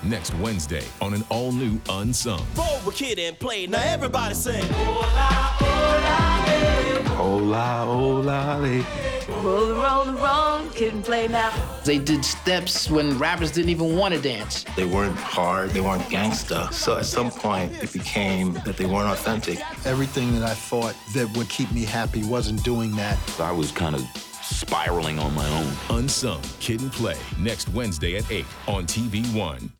next Wednesday on an all-new Unsung. Roll Kid and Play. Now everybody sing. Hola, hola, Roll, Kid and Play now. They did steps when rappers didn't even want to dance. They weren't hard, they weren't gangsta. So at some point, it became that they weren't authentic. Everything that I thought that would keep me happy wasn't doing that. I was kind of spiraling on my own. Unsung, Kid and Play, next Wednesday at 8 on TV1.